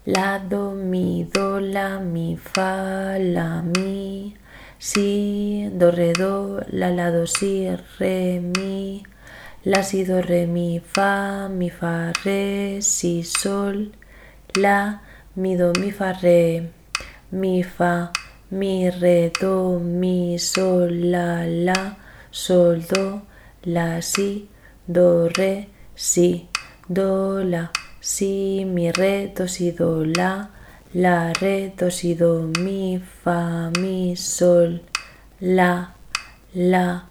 la, do, mi, fa, la, mi, si, do, la, do, si, re, mi, la, si, do, re, mi, fa, re, si, sol, la, mi, do, mi, fa, re, mi, fa, mi, re, do, mi, sol, la, sol, do, la, si, do, re, si, do, la, si, mi, re, do, si, do, la, re, do, si, do, mi, fa, mi, sol, la,